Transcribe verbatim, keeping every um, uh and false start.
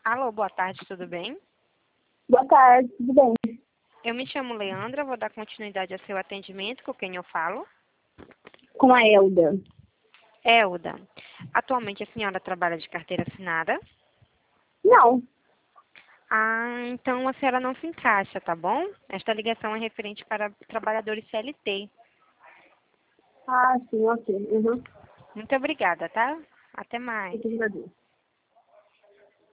Alô, boa tarde, tudo bem? Boa tarde, tudo bem? Eu me chamo Leandra, vou dar continuidade ao seu atendimento, com quem eu falo. Com a Elda. Elda, atualmente a senhora trabalha de carteira assinada? Não. Ah, então a senhora não se encaixa, tá bom? Esta ligação é referente para trabalhadores C L T. Ah, sim, ok. Uhum. Muito obrigada, tá? Até mais. Eu que agradeço.